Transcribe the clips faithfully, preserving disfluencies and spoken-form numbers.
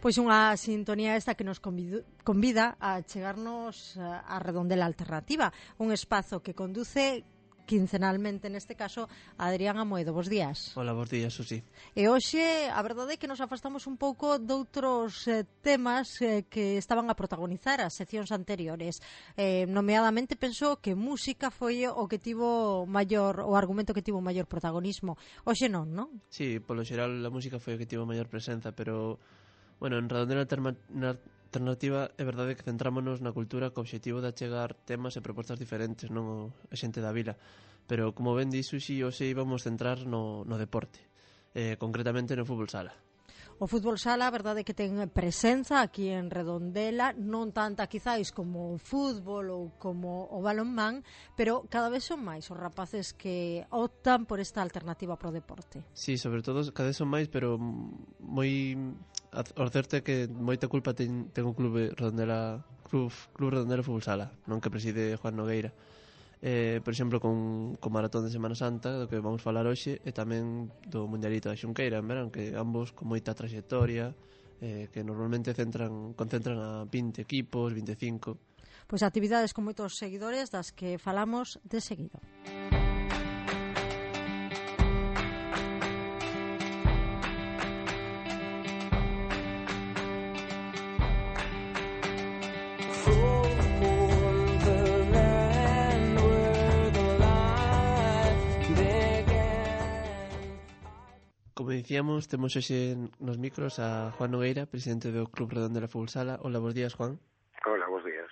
Pois unha sintonía esta que nos convido, convida a chegarnos á Redondela Alternativa, un espazo que conduce quincenalmente, neste caso, a Adrián Amoedo. Bos días. Hola, bos días, Susi. E hoxe, a verdade é que nos afastamos un pouco doutros eh, temas eh, que estaban a protagonizar as seccións anteriores. Eh, nomeadamente, penso que música foi o que tivo maior, o argumento que tivo maior protagonismo. Hoxe non, non? Sí, polo xeral, a música foi o que tivo maior presenza, pero, bueno, en Redondela Alternativa é verdade que centrámonos na cultura co obxectivo de achegar temas e propostas diferentes, non a xente da vila. Pero, como ben di Susi, hoxe íbamos centrar no, no deporte, eh, concretamente no fútbol sala. O fútbol sala, a verdade é que ten presenza aquí en Redondela, non tanta quizáis como o fútbol ou como o balonmán, pero cada vez son máis os rapaces que optan por esta alternativa pro deporte. Sí, sobre todo cada vez son máis, pero moi o certo é que moita culpa ten, ten o clube Redondela, Club, Club Redondela Fútbol Sala, non que preside Juan Nogueira. Eh, por exemplo, con, con Maratón de Semana Santa, do que vamos falar hoxe, e tamén do Mundialito da Xunqueira, en verán, que ambos con moita trayectoria, eh, que normalmente centran, concentran a vinte equipos, vinte e cinco. Pois actividades con moitos seguidores das que falamos de seguido. Como dicíamos, temos hoxe nos micros a Juan Nogueira, presidente do Club Redondela Fútbol Sala. Hola, bos días, Juan. Hola, bos días.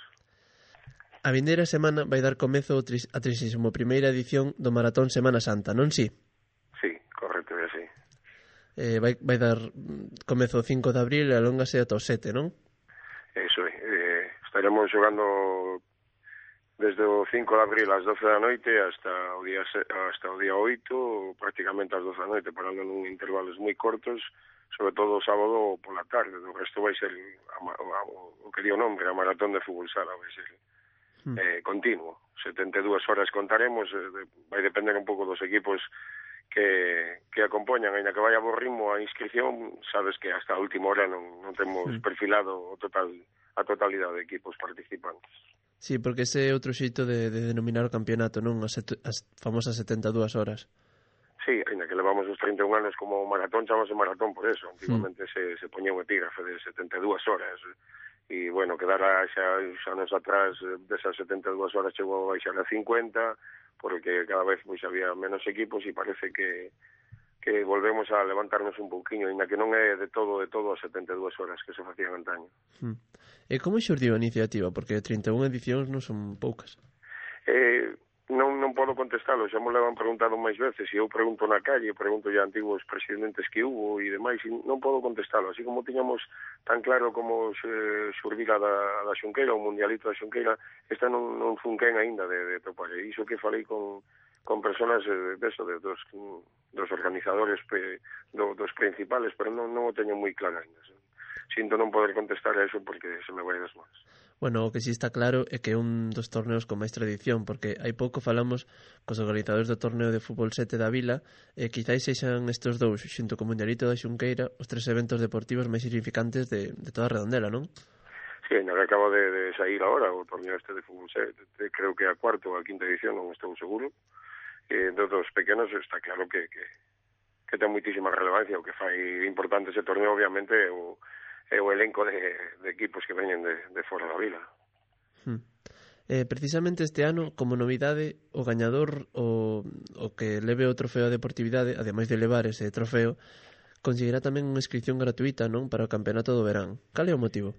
A vindeira semana vai dar comezo a trixésima primeira edición do Maratón Semana Santa, non si? Sí, correcto, é así. Eh, vai, vai dar comezo o cinco de abril e alóngase ata o sete, non? Eso é. Eh, estaremos xogando desde o cinco de abril ás doce da noite hasta o día hasta o día oito, prácticamente ás doce da noite, parando nun intervalos moi cortos, sobre todo o sábado pola tarde. O resto vai ser a, a, o que dio o nombre, a Maratón de Fútbol Sala, vai ser hmm. eh, continuo. setenta e dúas horas contaremos, eh, vai depender un pouco dos equipos que, que acompañan, ainda que vai a bo ritmo a inscripción, sabes que hasta a última hora non, non temos hmm. perfilado o total, a totalidade de equipos participantes. Sí, porque ese é outro xeito de, de denominar o campeonato, non? As, set, as famosas setenta e dúas horas. Sí, ainda que levamos os trinta e un anos como maratón, chamase maratón por eso. Antiguamente mm. se, se poñía un epígrafe de setenta e dúas horas. E, bueno, quedara xa os anos atrás desas setenta e dúas horas chegou a baixar a cincuenta, porque cada vez pois había menos equipos e parece que que volvemos a levantarnos un pouquiño, ainda que non é de todo, de todo as setenta e dúas horas que se facían antaño. Mm. E como xurdiu a iniciativa? Porque trinta e unha edicións non son poucas. Eh, non, non podo contestalo, xa me levan preguntado máis veces, e eu pregunto na calle, pregunto ya antigos presidentes que hubo e demais, e non podo contestalo, así como tiñamos tan claro como se xurdira da, da Xunqueira, o Mundialito da Xunqueira, esta non, non funquen aínda de, de topar, e iso que falei con con personas de, de eso, de dos, dos organizadores pe, do, dos principales, pero non, non o teño moi claro ainda. Sinto non poder contestar a eso porque se me vai das mans. Bueno, o que sí está claro é que é un dos torneos con máis tradición, porque hai pouco falamos cos organizadores do torneo de fútbol sete da Vila, e quizáis sexan estes dous, xunto co Mundialito da Xunqueira, os tres eventos deportivos máis significantes de, de toda a Redondela, non? Sí, ainda que acabo de, de sair agora o torneo este de fútbol sete, creo que a cuarta ou a quinta edición, non estou seguro. Eh, dos pequenos está claro que, que, que ten moitísima relevancia. O que fai importante ese torneo obviamente é o, é o elenco de, de equipos que veñen de, de fora da vila. hmm. eh, Precisamente este ano, como novidade, o gañador o, o que leve o trofeo a deportividade, ademais de levar ese trofeo, conseguirá tamén unha inscripción gratuita, non, para o campeonato do verán. Cal é o motivo?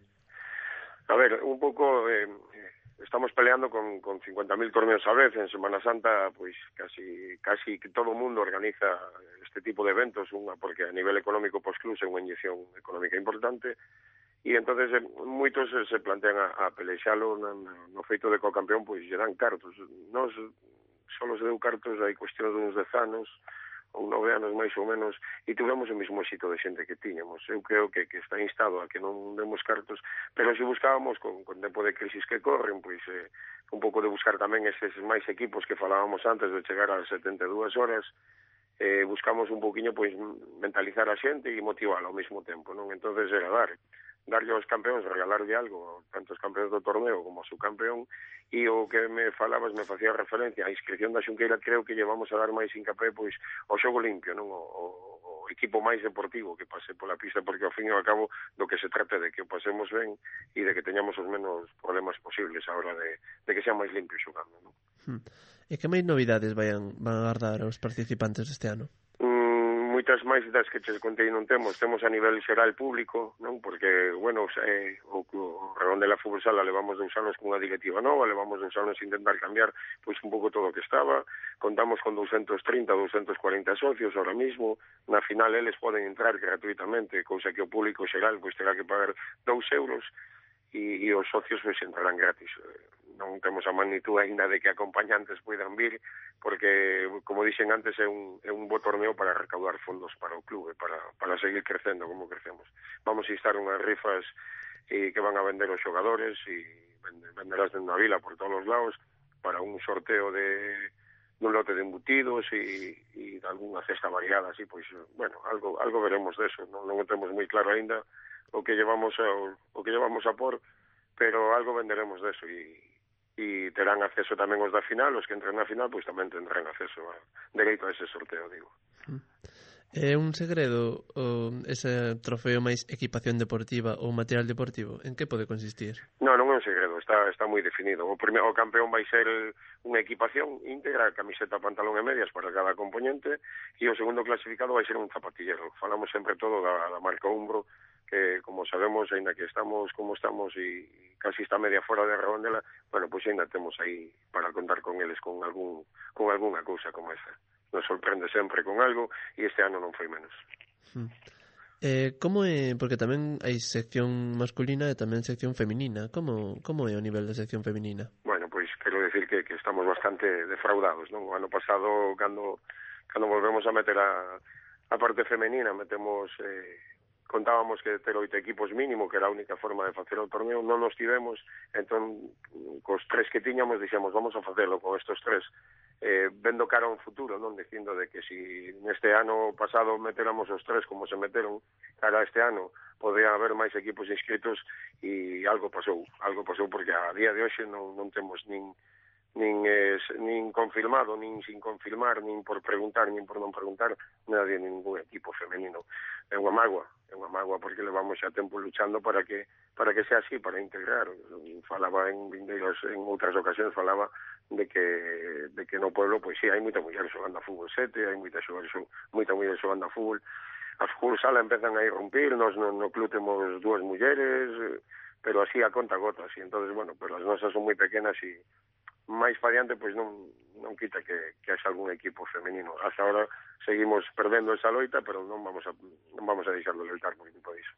A ver, un pouco eh, estamos peleando con, con cincuenta mil torneos a vez. En Semana Santa, pois casi casi que todo o mundo organiza este tipo de eventos, unha porque a nivel económico pois club é unha inyección económica importante, e entonces eh, moitos se plantean a, a pelexalo no, no feito de co-campeón, pois lle dan cartos. Nos solo se deu cartos hai cuestión de uns dez anos ou nove anos máis ou menos, e tivemos o mesmo éxito de xente que tiñamos. Eu creo que, que está instado a que non demos cartos, pero se buscábamos con, con tempo de crisis que corren, pois eh, un pouco de buscar tamén eses máis equipos que falábamos antes de chegar ás setenta e dúas horas, eh, buscamos un pouquiño pois mentalizar a xente e motivar ao mesmo tempo, non? Entonces era dar darlle aos campeóns, regalarlle algo, tanto os campeóns do torneo como o subcampeón, e o que me falabas, me facía referencia á inscripción da Xunqueira, creo que llevamos a dar máis hincapé pois ao xogo limpio, non? O, o, o equipo máis deportivo que pase pola pista, porque ao fin e ao cabo do que se trata de que o pasemos ben e de que teñamos os menos problemas posibles a hora de, de que sea máis limpio xogando, non? Hmm. E que máis novidades vayan, van a agardar aos participantes deste ano? Moitas máis das que che contei non temos, temos a nivel xeral público, non? Porque, bueno, eh, o, o Redondela Fútbol Sala levamos dous anos cunha directiva nova, levamos dous anos intentar cambiar pois un pouco todo o que estaba, contamos con doscientos trinta, doscientos cuarenta socios ahora mismo, na final eles poden entrar gratuitamente, cousa que o público xeral pois terá que pagar dous euros, e, e os socios pois entrarán gratis. Non temos a magnitud ainda de que acompañantes poidan vir, porque, como dixen antes, é un, é un bo torneo para recaudar fondos para o clube, para, para seguir crecendo como crecemos. Vamos a instar unhas rifas e que van a vender os xogadores e venderás dentro da vila por todos os lados para un sorteo de un lote de embutidos e, e de algunha cesta variada, así, pois, bueno, algo algo veremos deso, non, non o temos moi claro ainda o que llevamos a, o que llevamos a por, pero algo venderemos deso e e terán acceso tamén os da final, os que entren na final pois tamén tendrán acceso a dereito a ese sorteo, digo. É un segredo o, ese trofeo máis equipación deportiva ou material deportivo? En que pode consistir? Non, non é un segredo, está está moi definido. O primeiro o campeón vai ser unha equipación íntegra, camiseta, pantalón e medias para cada componente, e o segundo clasificado vai ser un zapatillero. Falamos sempre todo da, da marca Umbro, que, como sabemos, ainda que estamos como estamos e casi está media fora de Redondela, bueno, pois ainda temos aí para contar con eles con algún con algunha cousa como esta. Nos sorprende sempre con algo e este ano non foi menos. Hmm. Eh, como é, porque tamén hai sección masculina e tamén sección feminina. Como como é o nivel da sección feminina? Bueno, pois quero decir que, que estamos bastante defraudados, non? O ano pasado, cando cando volvemos a meter a, a parte femenina, metemos eh, contábamos que ter oito equipos mínimo, que era a única forma de facer o torneo, non nos tivemos, entón, cos tres que tiñamos, dixemos, vamos a facelo con estos tres, eh, vendo cara a un futuro, non dicindo de que si neste ano pasado meteramos os tres como se meteron, cara a este ano, podía haber máis equipos inscritos, e algo pasou, algo pasou, porque a día de hoxe non, non temos nin nin eh, nin confirmado, nin sin confirmar, nin por preguntar, nin por non preguntar, nadie, ningún equipo femenino. É unha mágoa, é unha mágoa porque levamos xa tempo luchando para que para que sea así, para integrar. Falaba en vindeiros, en outras ocasións falaba de que de que no pueblo, pois sí, hai moita muller xogando a fútbol sete, hai moita xogar, moita muller xogando a fútbol. A fútbol sala empezan a irrumpir, nos no, no club temos dúas mulleres, pero así a conta gotas, e entonces, bueno, pues as nosas son moi pequenas e máis fadiante, pois non non quita que, que haxa algún equipo femenino. Hasta ahora seguimos perdendo esa loita, pero non vamos a non vamos a deixar de loitar por equipo disso.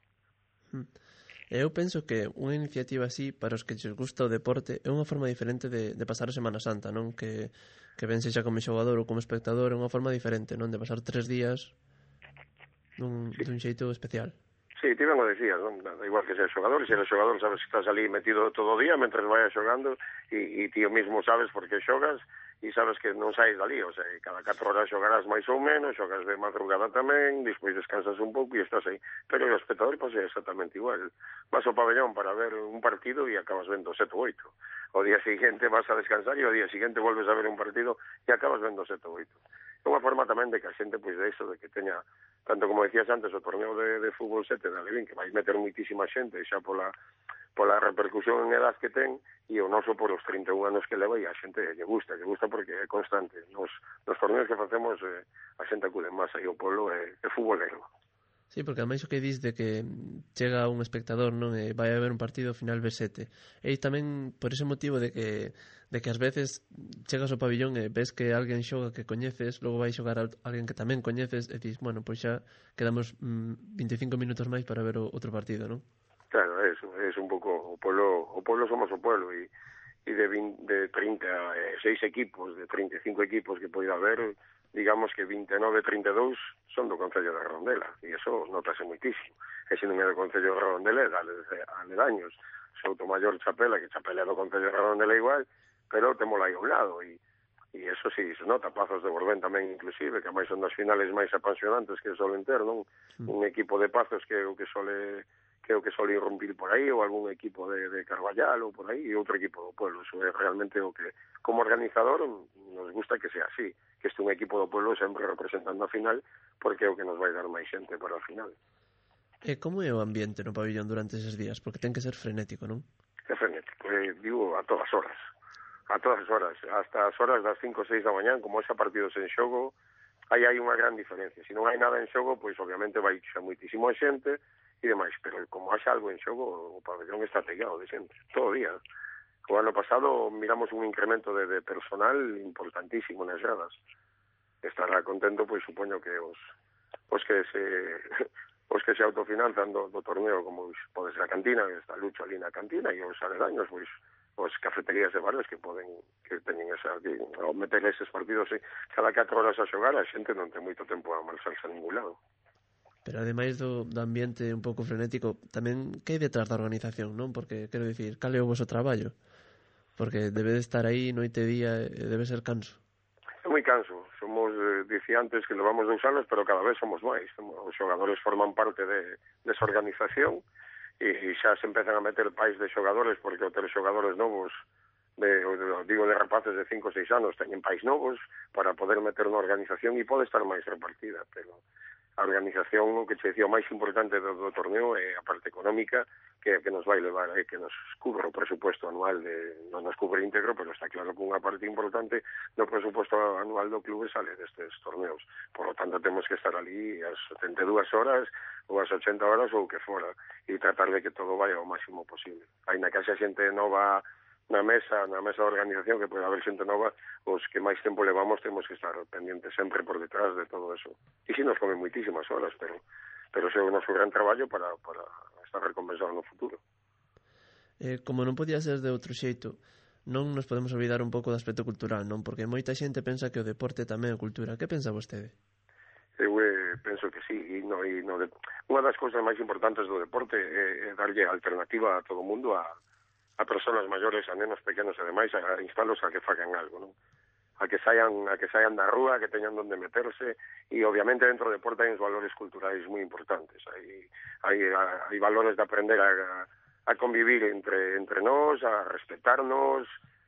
Eu penso que unha iniciativa así, para os que lles gusta o deporte, é unha forma diferente de, de pasar a Semana Santa, non? Que, que ben sexa como xogador ou como espectador, é unha forma diferente, non? De pasar tres días dun, sí. dun xeito especial. Sí, ti ben o decías, non? Igual que ser xogador, se eres xogador sabes que estás ali metido todo o día mentre vayas xogando e, e ti o mismo sabes por que xogas e sabes que non saís dali, o sea, cada catro horas xogarás máis ou menos, xogas de madrugada tamén, despois descansas un pouco e estás aí. Pero o espectador pasa exactamente igual. Vas ao pabellón para ver un partido e acabas vendo sete ou oito. O día siguiente vas a descansar e o día siguiente volves a ver un partido e acabas vendo sete ou oito. É unha forma tamén de que a xente, pois, de iso, de que teña, tanto como decías antes, o torneo de, de fútbol sete de Alevín, que vai meter moitísima xente xa pola, pola repercusión en edad que ten, e o noso por os trinta e un anos que leva, e a xente lle gusta, lle gusta porque é constante. Nos, nos torneos que facemos, eh, a xente acude máis aí o pueblo é, é futbolero. Sí, porque ademais o que dis de que chega un espectador, non, e vai a ver un partido final B sete. E tamén por ese motivo de que de que ás veces chegas ao pabillón e ves que alguén xoga que coñeces, logo vai xogar a alguén que tamén coñeces e dis, bueno, pois xa quedamos mm, vinte e cinco minutos máis para ver o outro partido, non? Claro, é eso, é un pouco o pueblo, o pueblo somos o pueblo e, e de, de trinta e seis equipos, de trinta e cinco equipos que poida haber, digamos que vinte e nove, trinta e dous son do Concello de Redondela, e iso notase moitísimo. E se non é do Concello de Redondela, é aledaños. Soutomaior, Chapela, que Chapela é do Concello de Redondela igual, pero temola aí a un lado, e, e eso sí, se nota, Pazos de Borbén tamén inclusive, que máis son das finales máis apasionantes que solen ter, non? Mm. Un equipo de Pazos que é o que sole que é o que sole irrumpir por aí, ou algún equipo de, de Carballal ou por aí, e outro equipo do pueblo. Eso é realmente o que, como organizador, nos gusta que sea así, que este un equipo do pueblo sempre representando a final, porque é o que nos vai dar máis xente para a final. E como é o ambiente no pabillón durante eses días? Porque ten que ser frenético, non? É frenético, eh, digo, a todas horas. A todas horas, hasta as horas das cinco ou seis da mañán, como esa partidos en xogo, aí hai unha gran diferencia. Se non hai nada en xogo, pois obviamente vai xa moitísimo xente e demais, pero como haxa algo en xogo, o pabellón está pegado de xente, todo o día. O ano pasado miramos un incremento de, de personal importantísimo nas gradas. Estará contento, pois supoño que os, os que se os que se autofinanzan do, do torneo, como pode ser a cantina, que está Lucho ali na cantina, e os aledaños, pois os cafeterías de bares que poden que teñen esa que, ao meter eses partidos e cada catro horas a xogar, a xente non ten moito tempo a marcharse a ningún lado. Pero ademais do, do ambiente un pouco frenético, tamén que hai detrás da organización, non? Porque, quero dicir, cal é o voso traballo? Porque debe de estar aí noite e día e debe ser canso. É moi canso. Somos, eh, dicía antes que levamos dous anos, pero cada vez somos máis. Os xogadores forman parte de, desa organización e xa se empezan a meter pais de xogadores, porque o ter xogadores novos, de, digo de rapaces de cinco ou seis anos, teñen pais novos para poder meter na organización e pode estar máis repartida, pero a organización, o que che dicía, o máis importante do, do torneo é a parte económica que, que nos vai levar, é que nos cubre o presupuesto anual, de, non nos cubre íntegro, pero está claro que unha parte importante do presupuesto anual do clube sale destes torneos. Por lo tanto, temos que estar ali as setenta e dúas horas ou as ochenta horas ou o que fora e tratar de que todo vaya ao máximo posible. Ainda que xa xente nova na mesa, na mesa de organización, que pode haber xente nova, os que máis tempo levamos temos que estar pendientes sempre por detrás de todo eso. E si nos comen moitísimas horas, pero pero é o noso gran traballo para, para estar recompensado no futuro. Eh, como non podía ser de outro xeito, non nos podemos olvidar un pouco do aspecto cultural, non? Porque moita xente pensa que o deporte tamén é cultura. Que pensa vostede? Eu eh, penso que sí, e no, e no de... unha das cousas máis importantes do deporte é, é darlle alternativa a todo o mundo, a a persoas maiores, a nenos pequenos e demais, a instalos a que fagan algo, non? A que saian a que saian da rúa, que teñan onde meterse, e obviamente dentro do deporte hai uns valores culturais moi importantes. Hai hai hai valores de aprender a a convivir entre entre nós, a respetarnos.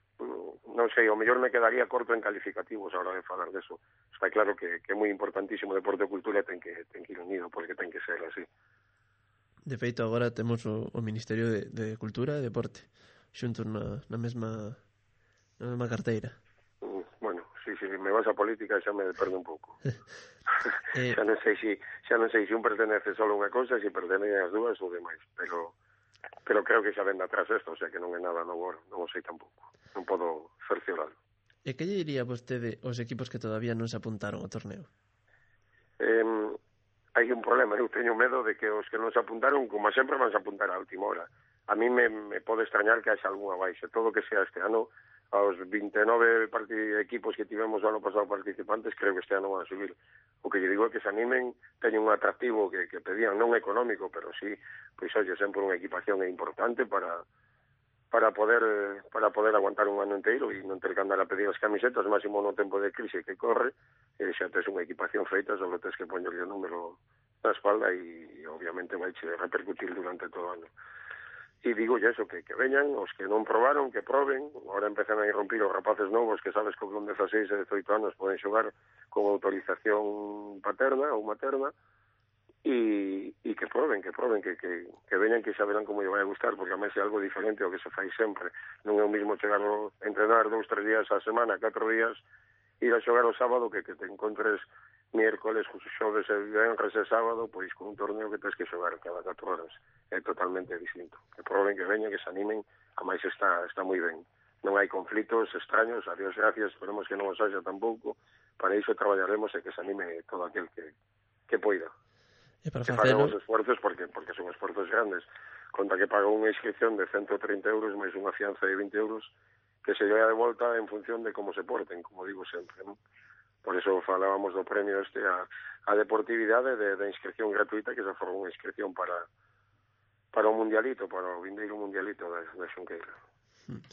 Non sei, o mellor me quedaría corto en calificativos a hora de falar deso. Está claro que, que é moi importantísimo o deporte e cultura, ten que ten que ir unido, porque ten que ser así. De feito, agora temos o, o Ministerio de, de Cultura e Deporte xuntos na, na mesma na mesma carteira. Mm, bueno, si, si me vas a política xa me perdo un pouco. eh... xa non sei si xa non sei se un pertenece solo a unha cousa, se pertenece as dúas ou demais, pero pero creo que xa ven atrás isto, o sea que non é nada novo, non o sei tampouco. Non podo cercioralo. E que lle diría vostede aos equipos que todavía non se apuntaron ao torneo? Eh, hai un problema, eu teño medo de que os que non se apuntaron, como sempre, van se apuntar á última hora. A mí me, me pode extrañar que haxa algunha baixa. Todo que sea este ano, aos vinte e nove equipos que tivemos o ano pasado participantes, creo que este ano van a subir. O que lle digo é que se animen, teñen un atractivo que, que pedían, non económico, pero sí, pois oye, sempre unha equipación é importante para para poder para poder aguantar un ano inteiro e non ter que andar a pedir as camisetas, máximo no tempo de crise que corre, e xa tes unha equipación feita, só tes que poñerle o número na espalda e obviamente vai che repercutir durante todo o ano. E digo xa eso, que, que veñan, os que non probaron, que proben. Agora empezan a irrumpir os rapaces novos que sabes que con dezaseis e dezoito anos poden xogar con autorización paterna ou materna, e, e que proben, que proben, que, que, que veñan, que xa verán como lle vai a gustar, porque a máis é algo diferente ao que se fai sempre. Non é o mismo chegar a entrenar dous, tres días a semana, catro días, ir a xogar o sábado, que, que te encontres miércoles, xoves e venres e sábado, pois con un torneo que tens que xogar cada catro horas. É totalmente distinto. Que proben, que veñan, que se animen, a máis está, está moi ben. Non hai conflitos extraños, a Dios gracias, esperemos que non os haxa tampouco. Para iso traballaremos e que se anime todo aquel que, que poida. E para que facelo... fagan os esforzos, porque, porque son esforzos grandes. Conta que paga unha inscripción de ciento trinta euros máis unha fianza de vinte euros que se lle de volta en función de como se porten, como digo sempre, non? Por eso falábamos do premio este a, a deportividade de, de inscripción gratuita, que se for unha inscripción para para o mundialito, para o vindeiro mundialito da, da Xunqueira.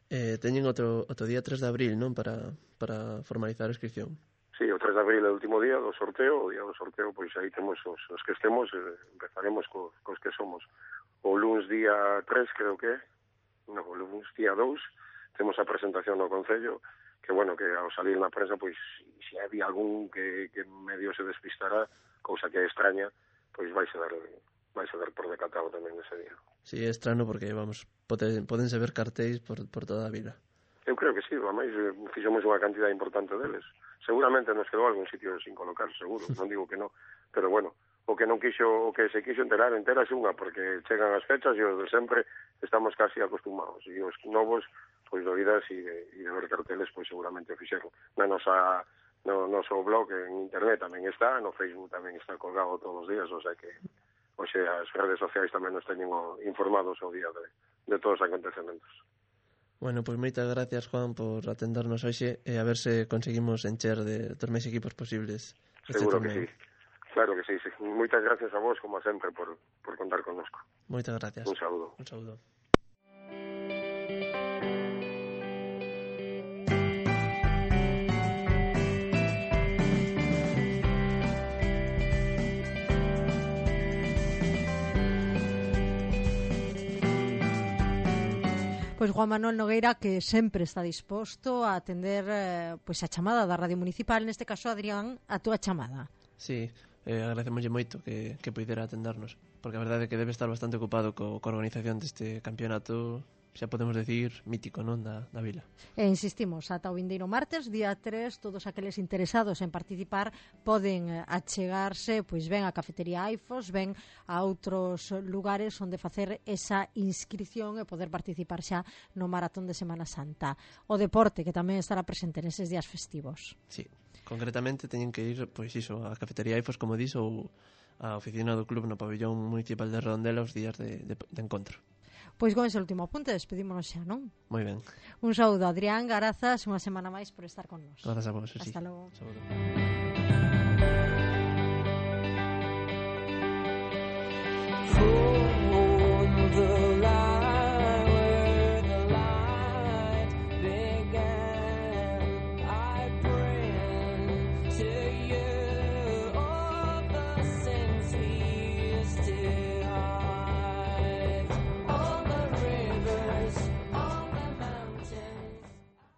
Eh, teñen outro, outro día tres de abril, non? Para, para formalizar a inscripción. Sí, o tres de abril é o último día do sorteo, o día do sorteo, pois aí temos os, os que estemos, eh, empezaremos co, cos que somos. O luns día tres, creo que é, no, o luns día dous, temos a presentación no Concello, que, bueno, que ao salir na prensa, pois, se había algún que, que medio se despistará, cousa que é extraña, pois vai dar, vai dar por decatado tamén ese día. Sí, é estrano porque, vamos, poden, podense ver cartéis por, por toda a vila. Eu creo que sí, ademais eh, fixemos unha cantidad importante deles. Seguramente nos quedou algún sitio sin colocar, seguro, non digo que non, pero bueno, o que non quixo, o que se quixo enterar, enterase unha, porque chegan as fechas e os de sempre estamos casi acostumados, e os novos, pois de oídas e de, e de ver carteles, pois seguramente o fixeron. Na nosa, no noso blog en internet tamén está, no Facebook tamén está colgado todos os días, o sea que, o sea, as redes sociais tamén nos teñen informados ao día de, de todos os acontecementos. Bueno, pois moitas gracias, Juan, por atendernos hoxe e a ver se conseguimos encher de dos máis equipos posibles. Seguro que sí. Claro que sí, sí. Moitas gracias a vos, como sempre, por, por contar connosco. Moitas gracias. Un saúdo. Un saúdo. Pois Juan Manuel Nogueira, que sempre está disposto a atender eh, pois a chamada da Radio Municipal, neste caso, Adrián, a túa chamada. Sí, eh, agradecemoslle moito que, que poidera atendernos, porque a verdade é que debe estar bastante ocupado co, coa organización deste campeonato, xa podemos decir, mítico, non, da, da vila. E insistimos, ata o vindeiro martes, día tres, todos aqueles interesados en participar poden achegarse, pois ben a Cafetería Aifos, ben a outros lugares onde facer esa inscripción e poder participar xa no Maratón de Semana Santa. O deporte, que tamén estará presente neses días festivos. Sí, concretamente teñen que ir, pois iso, a Cafetería Aifos, como dis, ou a oficina do club no pabillón municipal de Redondela os días de, de, de encontro. Pois con ese último apunte despedímonos xa, non? Moi ben. Un saúdo, Adrián, grazas, unha semana máis por estar con nos. Grazas a vos, sí. Hasta logo. Saúdo.